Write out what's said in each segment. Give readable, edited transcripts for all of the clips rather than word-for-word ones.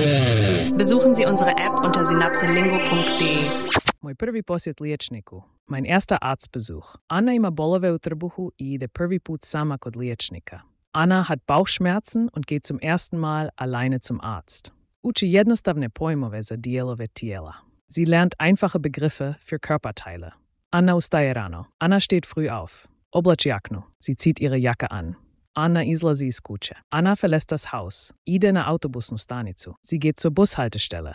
Besuchen Sie unsere App unter synapselingo.de. Moj prvi posjet liječniku. Mein erster Arztbesuch. Anna ima bolove u trbuhu i ide prvi put sama kod liječnika. Anna hat Bauchschmerzen und geht zum ersten Mal alleine zum Arzt. Uči jednostavne pojmove za dijelove tijela. Sie lernt einfache Begriffe für Körperteile. Anna ustaje rano. Anna steht früh auf. Oblači jaknu. Sie zieht ihre Jacke an. Anna izlazi iz kuće. Anna verlässt das Haus. Ide na autobusnu stanicu. Sie geht zur Bushaltestelle.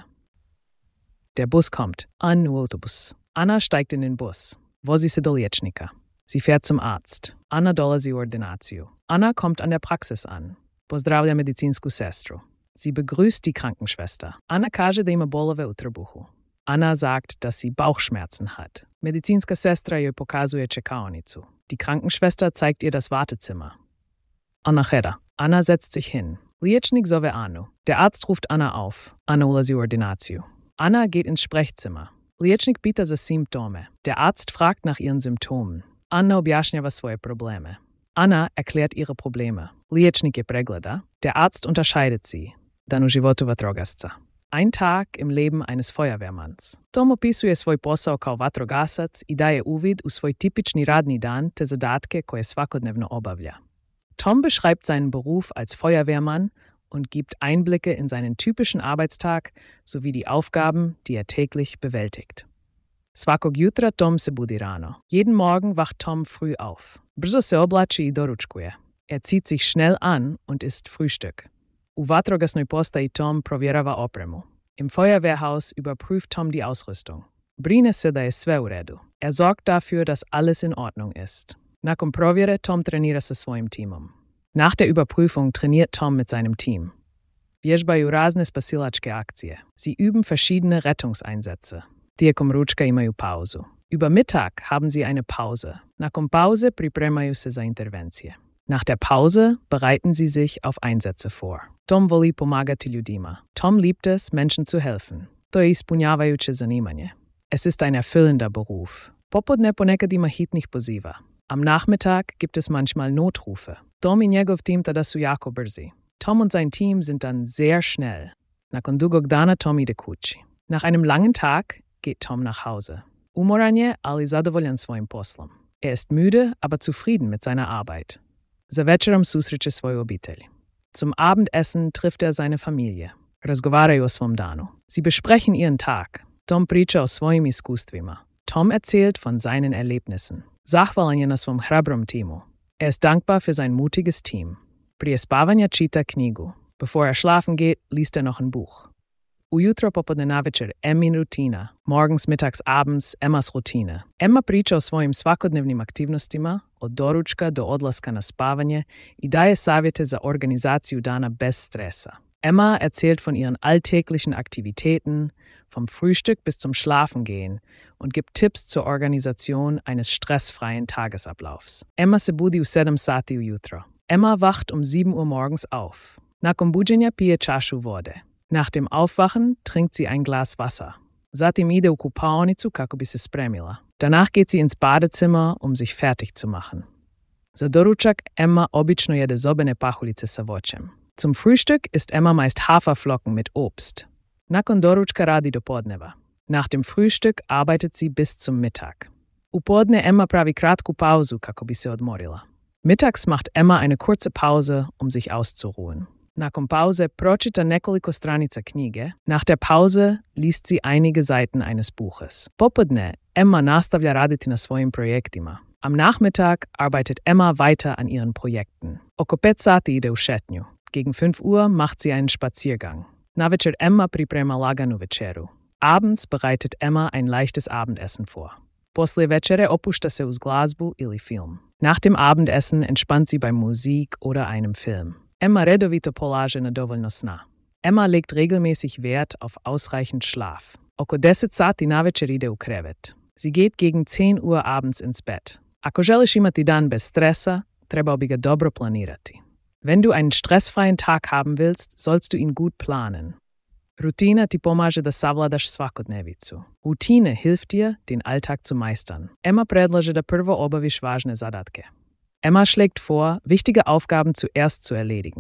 Der Bus kommt. An u autobus. Anna steigt in den Bus. Vozi se do liječnika. Sie fährt zum Arzt. Anna dolazi u ordinaciju. Anna kommt an der Praxis an. Pozdravlja medicinsku sestru. Sie begrüßt die Krankenschwester. Anna kaže da ima bolove u trbuhu. Anna sagt, dass sie Bauchschmerzen hat. Medicinska sestra joj pokazuje čekaonicu. Die Krankenschwester zeigt ihr das Wartezimmer. Anna Hera. Anna setzt sich hin. Liječnik zove Anu. Der Arzt ruft Anna auf. Anna ulazi u ordinaciju. Anna geht ins Sprechzimmer. Liječnik pita za Symptome. Der Arzt fragt nach ihren Symptomen. Anna objašnjava svoje probleme. Anna erklärt ihre Probleme. Liječnik je pregleda. Der Arzt unterscheidet sie. Dan u životu vatrogasca. Ein Tag im Leben eines Feuerwehrmanns. Tom opisuje svoj posao kao vatrogasac i daje uvid u svoj tipični radni dan te zadatke koje svakodnevno obavlja. Tom beschreibt seinen Beruf als Feuerwehrmann und gibt Einblicke in seinen typischen Arbeitstag sowie die Aufgaben, die er täglich bewältigt. Svakog jutra Tom se budi rano. Jeden Morgen wacht Tom früh auf. Brzo se oblači i doručkuje. Er zieht sich schnell an und isst Frühstück. U vatrogasnoj postaji Tom provjerava opremu. Im Feuerwehrhaus überprüft Tom die Ausrüstung. Brine se da je sve u redu. Er sorgt dafür, dass alles in Ordnung ist. Nakon provjere Tom trenira sa svojim timom. Nach der Überprüfung trainiert Tom mit seinem Team. Vježbaju razne spasilačke akcije. Sie üben verschiedene Rettungseinsätze. Tijekom ručka imaju pauzu. Über Mittag haben sie eine Pause. Nakon pauze pripremaju se za intervencije. Nach der Pause bereiten sie sich auf Einsätze vor. Tom voli pomagati ljudima. Tom liebt es, Menschen zu helfen. To je ispunjavajuće zanimanje. Es ist ein erfüllender Beruf. Popodne ponekad ima hitnih poziva. Am Nachmittag gibt es manchmal Notrufe. Tom i njegov tim tada su jako brzi. Tom und sein Team sind dann sehr schnell. Nakon dugog dana Tom ide kući. Nach einem langen Tag geht Tom nach Hause. Umoran je, ali zadovoljan svojim poslom. Er ist müde, aber zufrieden mit seiner Arbeit. Za večerom susreće svoju obitelj. Zum Abendessen trifft er seine Familie. Razgovaraju o svom danu. Sie besprechen ihren Tag. Tom priča o svojim iskustvima. Tom erzählt von seinen Erlebnissen. Zahvalan je na svom hrabrom timu. Er ist dankbar für sein mutiges Team. Prije spavanja čita knjigu. Bevor er schlafen geht, liest er noch ein Buch. Ujutro popodne navečer Emmin rutina. Morgens, mittags, abends Emmas rutine. Emma priča o svojim svakodnevnim aktivnostima, od doručka do odlaska na spavanje i daje savjete za organizaciju dana bez stresa. Emma erzählt von ihren alltäglichen Aktivitäten, vom Frühstück bis zum Schlafengehen und gibt Tipps zur Organisation eines stressfreien Tagesablaufs. Emma se budi u 7 sati ujutro. Emma wacht um 7 Uhr morgens auf. Nakon buđenja pije čašu vode. Nach dem Aufwachen trinkt sie ein Glas Wasser. Zatim ide u kupaonicu kako bi se spremila. Danach geht sie ins Badezimmer, um sich fertig zu machen. Za doručak Emma obično jede zobene pahuljice sa voćem. Zum Frühstück isst Emma meist Haferflocken mit Obst. Nakon doručka radi do podneva. Nach dem Frühstück arbeitet sie bis zum Mittag. U podne Emma pravi kratku pauzu kako bi se odmorila. Mittags macht Emma eine kurze Pause, um sich auszuruhen. Nakon pauze pročita nekoliko stranica knjige. Nach der Pause liest sie einige Seiten eines Buches. Popodne Emma nastavlja raditi na svojim projektima. Am Nachmittag arbeitet Emma weiter an ihren Projekten. Oko 5 sati ide u šetnju. Gegen 5 Uhr macht sie einen Spaziergang. Navečer Emma priprema laganu večeru. Abends bereitet Emma ein leichtes Abendessen vor. Poslije večere opušta se uz glazbu ili film. Nach dem Abendessen entspannt sie bei Musik oder einem Film. Emma redovito polaže na dovoljno sna. Emma legt regelmäßig Wert auf ausreichend Schlaf. Oko 10 sati navečer ide u krevet. Sie geht gegen 10 Uhr abends ins Bett. Ako želiš imati dan bez stresa, trebao bi ga dobro planirati. Wenn du einen stressfreien Tag haben willst, sollst du ihn gut planen. Rutina ti pomaže da savladaš svakodnevicu. Routine hilft dir, den Alltag zu meistern. Emma predlaže da prvo obaviš važne zadatke. Emma schlägt vor, wichtige Aufgaben zuerst zu erledigen.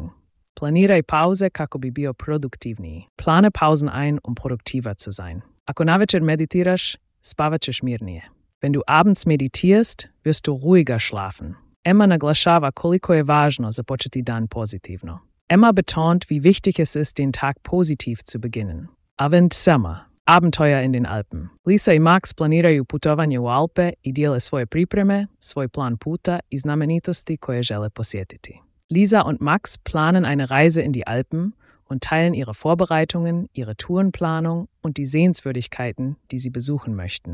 Planiraj pauze kako bi bio produktivniji. Plane pauzen ein, produktiver zu sein. Ako navečer meditiraš, spavat ćeš mirnije. Wenn du abends meditierst, wirst du ruhiger schlafen. Emma naglašava koliko je važno započeti dan pozitivno. Emma betont, wie wichtig es ist, den Tag positiv zu beginnen. Avent Sommer, Abenteuer in den Alpen. Lisa i Max planiraju putovanje u Alpe i dijele svoje pripreme, svoj plan puta i znamenitosti koje žele posjetiti. Lisa und Max planen eine Reise in die Alpen und teilen ihre Vorbereitungen, ihre Tourenplanung und die Sehenswürdigkeiten, die sie besuchen möchten.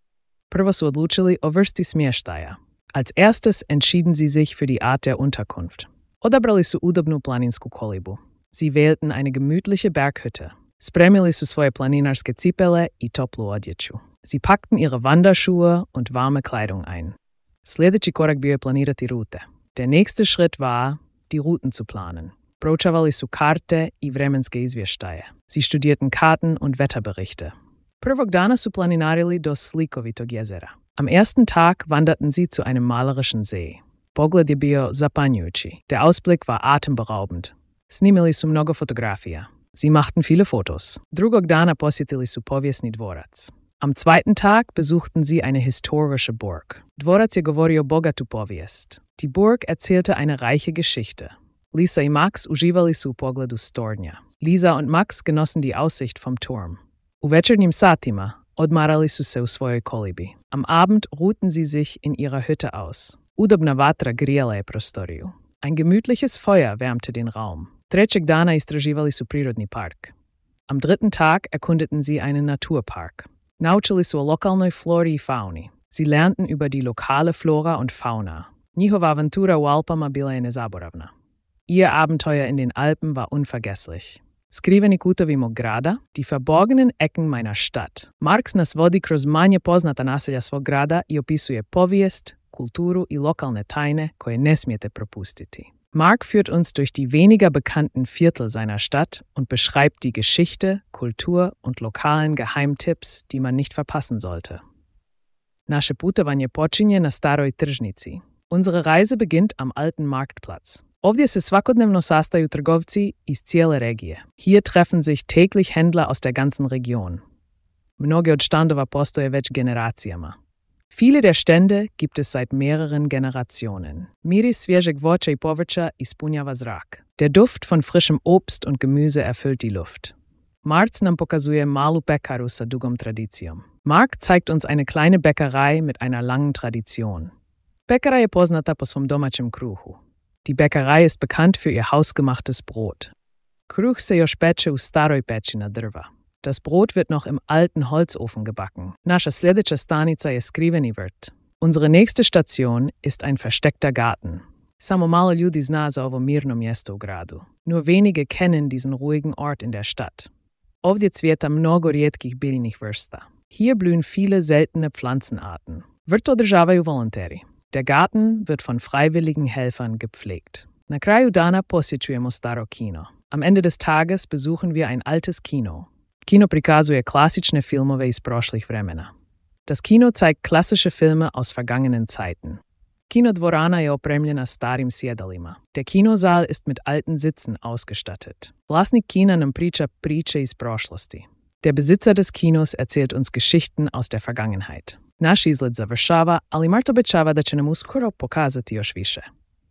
Prvo su odlučili o vrsti smještaja. Als erstes entschieden sie sich für die Art der Unterkunft. Odabrali su udobnu planinsku kolibu. Sie wählten eine gemütliche Berghütte. Spremili su svoje planinarske cipele i toplu odjeću. Sie packten ihre Wanderschuhe und warme Kleidung ein. Sljedeći korak bio je planirati rute. Der nächste Schritt war, die Routen zu planen. Proučavali su karte i vremenske izvještaje. Sie studierten Karten und Wetterberichte. Prvog dana su planinarili do slikovitog jezera. Am ersten Tag wanderten sie zu einem malerischen See. Pogled je bio zapanjujući. Der Ausblick war atemberaubend. Snimili su mnogo fotografija. Sie machten viele Fotos. Drugog dana posjetili su povijesni dvorac. Am zweiten Tag besuchten sie eine historische Burg. Dvorac je govorio bogatu povijest. Die Burg erzählte eine reiche Geschichte. Lisa i Max uživali su u pogledu stornja. Lisa und Max genossen die Aussicht vom Turm. U večernjim satima odmarali su se u svojoj kolibi. Am Abend ruhten sie sich in ihrer Hütte aus. Udobna vatra grijala je prostoriju. Ein gemütliches Feuer wärmte den Raum. Trećeg dana istraživali su prirodni park. Am dritten Tag erkundeten sie einen Naturpark. Naučili su o lokalnoj flori i fauni. Sie lernten über die lokale Flora und Fauna. Njihova avantura u Alpama bila je nezaboravna. Ihr Abenteuer in den Alpen war unvergesslich. Skriveni kutovi mog grada, die verborgenen Ecken meiner Stadt. Marx nas vodi kroz manje poznata naselja svog grada i opisuje povijest, kulturu i lokalne tajne koje ne smijete propustiti. Mark führt uns durch die weniger bekannten Viertel seiner Stadt und beschreibt die Geschichte, Kultur und lokalen Geheimtipps, die man nicht verpassen sollte. Naše putovanje počinje na staroj tržnici. Unsere Reise beginnt am alten Marktplatz. Ovdje se svakodnevno sastaju trgovci iz cijele regije. Hier treffen sich täglich Händler aus der ganzen Region. Mnoge od štandova postoje već generacijama. Viele der Stände gibt es seit mehreren Generationen. Miris svježeg voća i povrća ispunjava zrak. Der Duft von frischem Obst und Gemüse erfüllt die Luft. Marc nam pokazuje malu pekaru sa dugom tradicijom. Mark zeigt uns eine kleine Bäckerei mit einer langen Tradition. Bäckera je poznata po svom domaćem kruhu. Die Bäckerei ist bekannt für ihr hausgemachtes Brot. Kruh se još peče u staroj peći na drva. Das Brot wird noch im alten Holzofen gebacken. Naša sljedeća stanica je skriveni vrt. Unsere nächste Station ist ein versteckter Garten. Samo malo ljudi zna za ovo mirno mjesto u gradu. Nur wenige kennen diesen ruhigen Ort in der Stadt. Ovdje cvjeta mnogo rijetkih biljnih vrsta. Hier blühen viele seltene Pflanzenarten. Vrt održavaju volonteri. Der Garten wird von freiwilligen Helfern gepflegt. Na kraju dana posjećujemo staro kino. Am Ende des Tages besuchen wir ein altes Kino. Kino prikazuje klasične filmove iz prošlih vremena. Das Kino zeigt klassische Filme aus vergangenen Zeiten. Kinodvorana je opremljena starim sjedalima. Der Kinosaal ist mit alten Sitzen ausgestattet. Vlasnik kina nam priča priče iz prošlosti. Der Besitzer des Kinos erzählt uns Geschichten aus der Vergangenheit. Naš izlet završava, ali Mart obećava da će nam uskoro pokazati još više.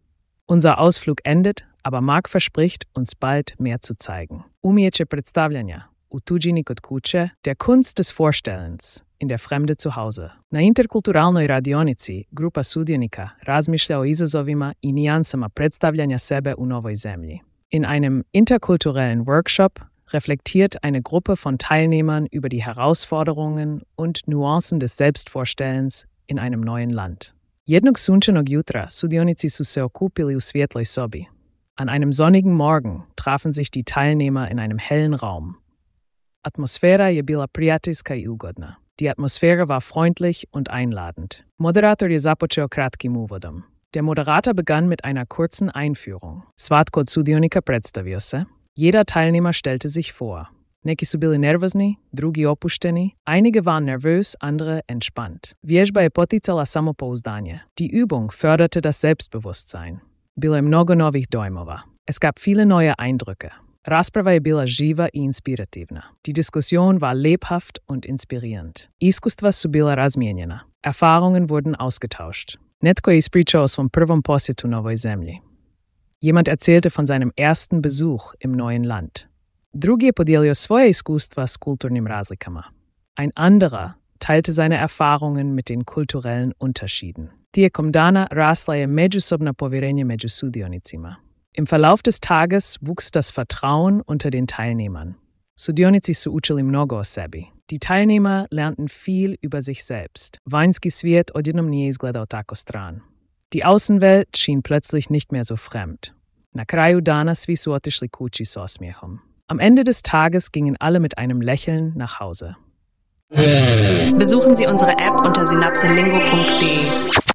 Unser Ausflug endet, aber Mark verspricht, uns bald mehr zu zeigen. Umijeće predstavljanja, u tuđini kod kuće, der Kunst des Vorstellens, in der Fremde zu Hause. Na interkulturalnoj radionici grupa sudionika razmišlja o izazovima i nijansama predstavljanja sebe u novoj zemlji. In einem interkulturellen Workshop reflektiert eine Gruppe von Teilnehmern über die Herausforderungen und Nuancen des Selbstvorstellens in einem neuen Land. Jednog sunčanog jutra sudionici su se okupili u svjetloj sobi. An einem sonnigen Morgen trafen sich die Teilnehmer in einem hellen Raum. Atmosfera je bila prijateljska i ugodna. Die Atmosphäre war freundlich und einladend. Moderator je započeo kratkim uvodom. Der Moderator begann mit einer kurzen Einführung. Svatko od sudionika predstavio se. Jeder Teilnehmer stellte sich vor. Neki su bili nervozni, drugi opušteni, einige waren nervös, andere entspannt. Vježba je poticala samopouzdanje. Die Übung förderte das Selbstbewusstsein. Bilo je mnogo novih dojmova. Es gab viele neue Eindrücke. Rasprava je bila živa i inspirativna. Die Diskussion war lebhaft und inspirierend. Iskustva su bila razmijenjena. Erfahrungen wurden ausgetauscht. Netko je ispričao o svom prvom posjetu novoj zemlji. Jemand erzählte von seinem ersten Besuch im neuen Land. Drugi je podijelio svoje iskustva s kulturnim razlikama. Ein anderer teilte seine Erfahrungen mit den kulturellen Unterschieden. Tijekom dana rasla je međusobno povjerenje među sudionicima. Im Verlauf des Tages wuchs das Vertrauen unter den Teilnehmern. Sudionici su učili mnogo o sebi. Die Teilnehmer lernten viel über sich selbst. Vanjski svijet odjednom nije izgledao tako stran. Die Außenwelt schien plötzlich nicht mehr so fremd. Na kraju dana svi su otišli kući s osmijehom. Am Ende des Tages gingen alle mit einem Lächeln nach Hause. Besuchen Sie unsere App unter synapselingo.de.